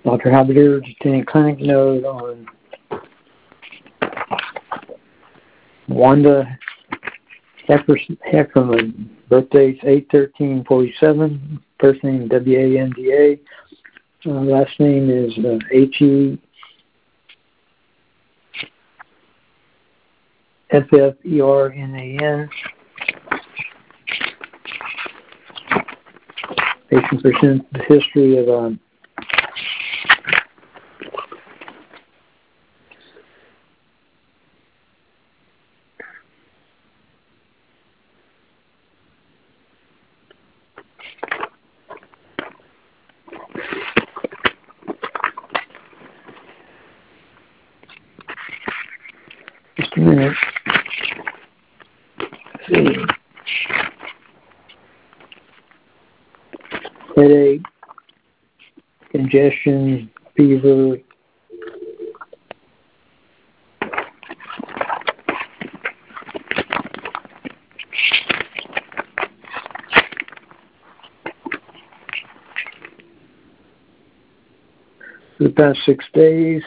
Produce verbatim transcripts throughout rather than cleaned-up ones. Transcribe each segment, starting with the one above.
Doctor Halberdier, attending clinic note on Wanda Heckerman. Birth date's eight thirteen forty-seven. First name W A N D A. Uh, last name is uh, H E F F E R N A N. Patient presents the history of um, just a minute. Let's see. Headache, congestion, fever, for the past six days.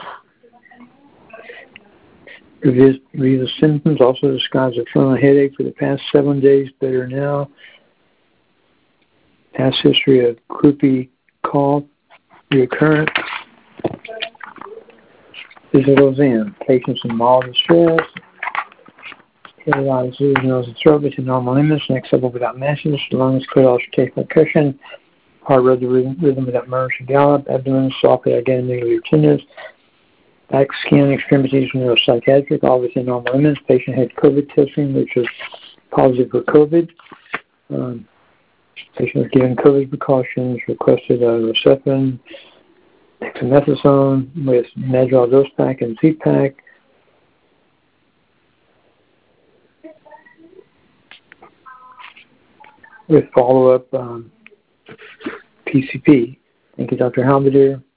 Review the symptoms, also describes a frontal headache for the past seven days, better now. Past history of croupy cough, recurrent. Physical exam. Patients in mild distress. Head nose and throat within normal limits. Neck level without masses. Lungs clear, auscultation percussion. Heart rhythm, rhythm without murmurs and gallop. Abdomen soft without getting negative tendons. Back, skin, extremities, neuropsychiatric, all within normal limits. Patient had COVID testing, which was positive for COVID. Um, patient was given COVID precautions, requested a Rocephin, dexamethasone with Madrigal dose pack and Z-Pack. With follow-up um, P C P. Thank you, Doctor Halberdier.